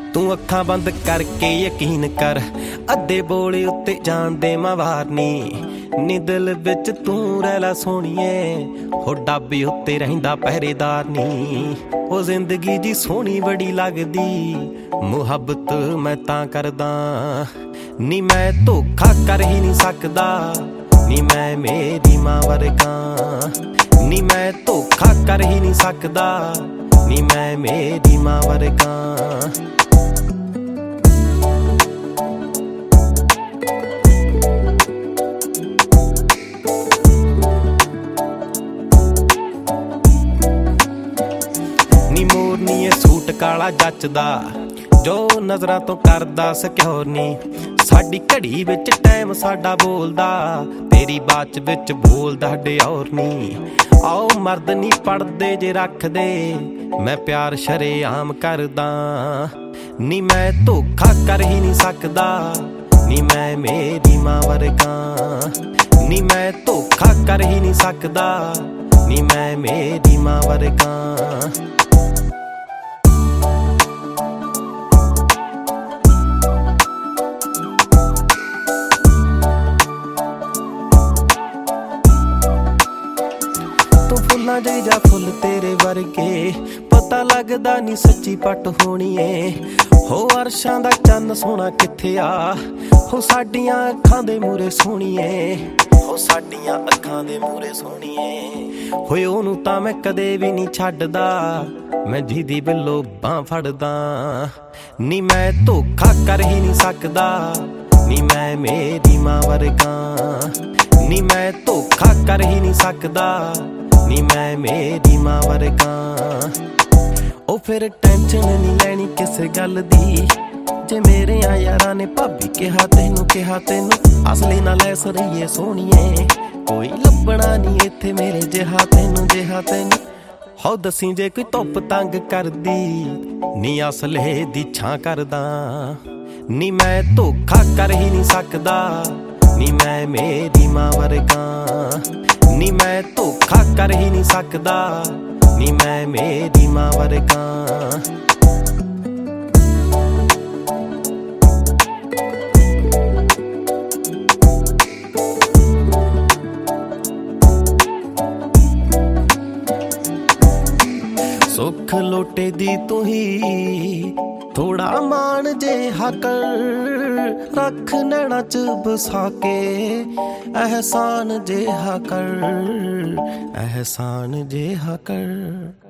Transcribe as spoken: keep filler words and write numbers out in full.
तू अखां बंद करके यकीन कर, अद्धे बोले उत्ते जान दे मैं वार नी। नी दिल विच तू रैला सोहणीए, हो डाबे उत्ते रहिंदा पहरेदार नी। ओ जिंदगी जी सोहनी बड़ी लगदी, मुहब्बत मैं तां करदा। नी मैं धोखा कर ही नहीं सकदा, नी मैं मेरी मां वर्गा। नी मैं धोखा कर ही नहीं सकदा, नी मैं मेरी मां वर्गा। नी मोरनी ए सूट काला जचदा, जो नजरां तो करदा सिक्योर नी। साडी घड़ी विच टाइम साडा बोलदा, तेरी बाच विच बोलदा डिओर नी। आओ मर्द नी पड़दे जे रखदे, मैं प्यार शरेआम करदा। नी मैं धोखा कर ही नहीं सकदा, नी मैं मेरी मां वर्गा। नी मैं धोखा कर ही नहीं सकदा, नी मैं मेरी मां वर्गा। तू फुल्लां जे जा फुल तेरे वर्गे, पता लगदा नी सच्ची पट होनी ए। हो अरशां दा चन्न सोहना कित्थे आ, हो साडियां अखां दे मूरे सोहणीए। हो साडियां अखां दे मूरे सोहणीए। होए ओनू तां मैं कदे भी नहीं छड्डदा, मैं जिहदी बिल्लो बां फड़दा। नी मैं धोखा कर ही नहीं सकदा, नी मैं मेरी मां वर्गा। नी मैं धोखा कर ही नहीं सकदा, नी मैं मेरी मां वर्गा। ओ फिर टेंशन नहीं लैनी किसे गल दी, जे मेरे यारां ने भाभी कहा तेनू कहा तेनू असली ना लै सरीए सोहणीए। कोई लभना नहीं इत्थे मेरे जिहा तेनू जिहा तेनू। हो दसी जे कोई धुप तंग करदी, नी असले दी छां करदा। नी मैं धोखा कर ही नहीं सकदा, नी मैं मेरी मां वर्गा। नी मैं धोखा कर ही नहीं सकदा, नी मैं मेरी मां वर्गा। सुख लोटे दी तू ही, थोड़ा मान जे कर। रख नैना च बसा के, एहसान जे कर, एहसान जे कर।